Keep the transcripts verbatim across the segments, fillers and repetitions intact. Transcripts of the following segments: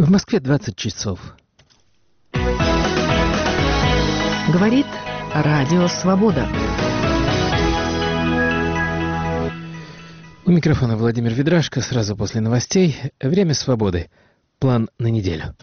В Москве двадцать часов. Говорит Радио Свобода. У микрофона Владимир Ведрашко. Сразу после новостей. Время свободы. План на неделю.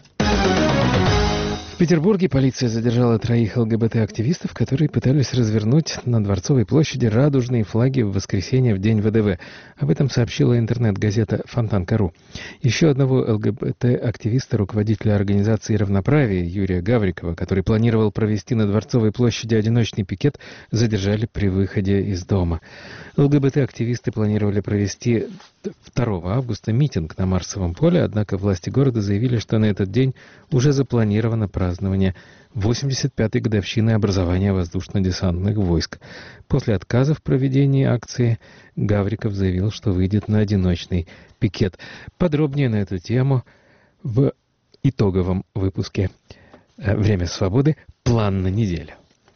В Петербурге полиция задержала троих ЛГБТ-активистов, которые пытались развернуть на Дворцовой площади радужные флаги в воскресенье в день ВДВ. Об этом сообщила интернет-газета фонтан точка ру. Еще одного ЛГБТ-активиста, руководителя организации «Равноправие» Юрия Гаврикова, который планировал провести на Дворцовой площади одиночный пикет, задержали при выходе из дома. ЛГБТ-активисты планировали провести второго августа митинг на Марсовом поле, однако власти города заявили, что на этот день уже запланировано празднование восемьдесят пятой годовщины образования воздушно-десантных войск. После отказа в проведении акции Гавриков заявил, что выйдет на одиночный пикет. Подробнее на эту тему в итоговом выпуске «Время свободы. План на неделю».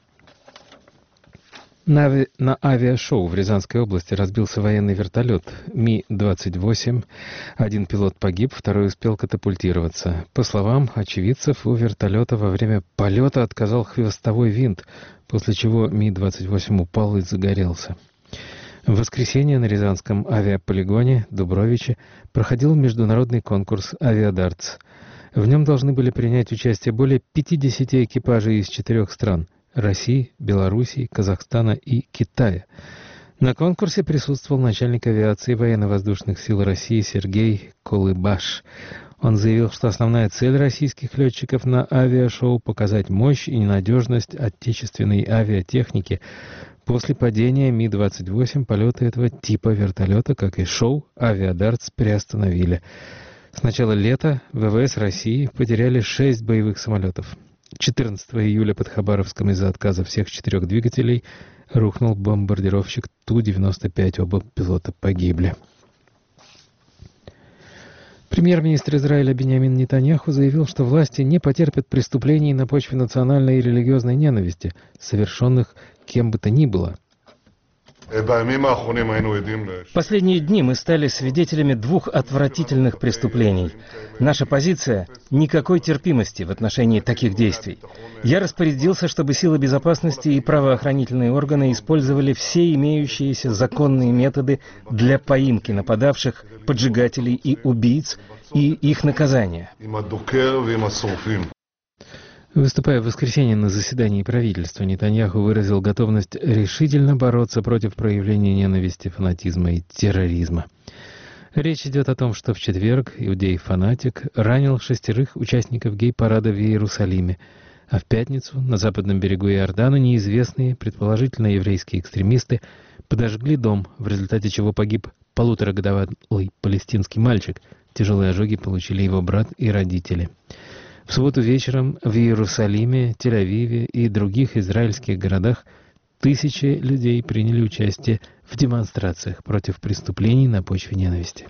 На, ави... на авиашоу в Рязанской области разбился военный вертолет Ми двадцать восемь. Один пилот погиб, второй успел катапультироваться. По словам очевидцев, у вертолета во время полета отказал хвостовой винт, после чего Ми двадцать восемь упал и загорелся. В воскресенье на Рязанском авиаполигоне Дубровичи проходил международный конкурс «Авиадартс». В нем должны были принять участие более пятидесяти экипажей из четырех стран – России, Белоруссии, Казахстана и Китая. На конкурсе присутствовал начальник авиации военно-воздушных сил России Сергей Колыбаш. Он заявил, что основная цель российских летчиков на авиашоу – показать мощь и ненадежность отечественной авиатехники. После падения Ми двадцать восемь полеты этого типа вертолета, как и шоу, «Авиадартс» приостановили. С начала лета ВВС России потеряли шесть боевых самолетов. четырнадцатого июля под Хабаровском из-за отказа всех четырех двигателей рухнул бомбардировщик Ту девяносто пять. Оба пилота погибли. Премьер-министр Израиля Биньямин Нетаньяху заявил, что власти не потерпят преступлений на почве национальной и религиозной ненависти, совершенных кем бы то ни было. В последние дни мы стали свидетелями двух отвратительных преступлений. Наша позиция – никакой терпимости в отношении таких действий. Я распорядился, чтобы силы безопасности и правоохранительные органы использовали все имеющиеся законные методы для поимки нападавших, поджигателей и убийц и их наказания. Выступая в воскресенье на заседании правительства, Нетаньяху выразил готовность решительно бороться против проявления ненависти, фанатизма и терроризма. Речь идет о том, что в четверг иудей-фанатик ранил шестерых участников гей-парада в Иерусалиме, а в пятницу на западном берегу Иордана неизвестные, предположительно еврейские экстремисты, подожгли дом, в результате чего погиб полуторагодовалый палестинский мальчик. Тяжелые ожоги получили его брат и родители. В субботу вечером в Иерусалиме, Тель-Авиве и других израильских городах тысячи людей приняли участие в демонстрациях против преступлений на почве ненависти.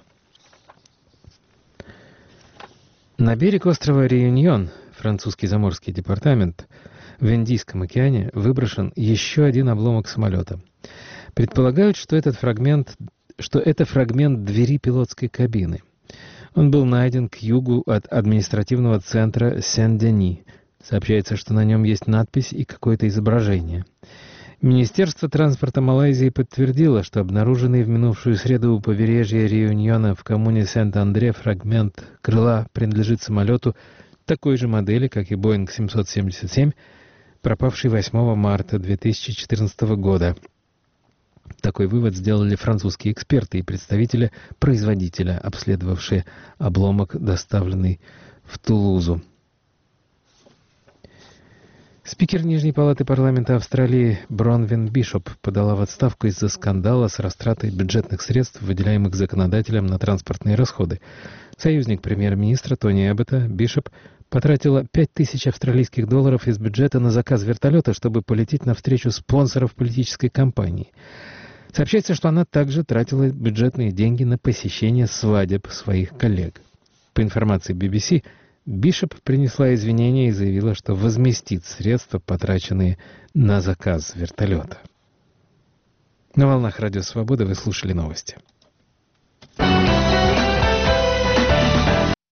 На берег острова Реюньон, французский заморский департамент, в Индийском океане выброшен еще один обломок самолета. Предполагают, что этот фрагмент, что это фрагмент двери пилотской кабины. Он был найден к югу от административного центра Сен-Дени. Сообщается, что на нем есть надпись и какое-то изображение. Министерство транспорта Малайзии подтвердило, что обнаруженный в минувшую среду у побережья Реюньона в коммуне Сент-Андре фрагмент крыла принадлежит самолету такой же модели, как и Боинг семьсот семьдесят семь, пропавший восьмого марта две тысячи четырнадцатого года. Такой вывод сделали французские эксперты и представители производителя, обследовавшие обломок, доставленный в Тулузу. Спикер Нижней палаты парламента Австралии Бронвин Бишоп подала в отставку из-за скандала с растратой бюджетных средств, выделяемых законодателем на транспортные расходы. Союзник премьер-министра Тони Эббота, Бишоп, потратила пять тысяч австралийских долларов из бюджета на заказ вертолета, чтобы полететь навстречу спонсоров политической кампании. Сообщается, что она также тратила бюджетные деньги на посещение свадеб своих коллег. По информации би би си, Бишоп принесла извинения и заявила, что возместит средства, потраченные на заказ вертолета. На волнах Радио Свобода вы слушали новости.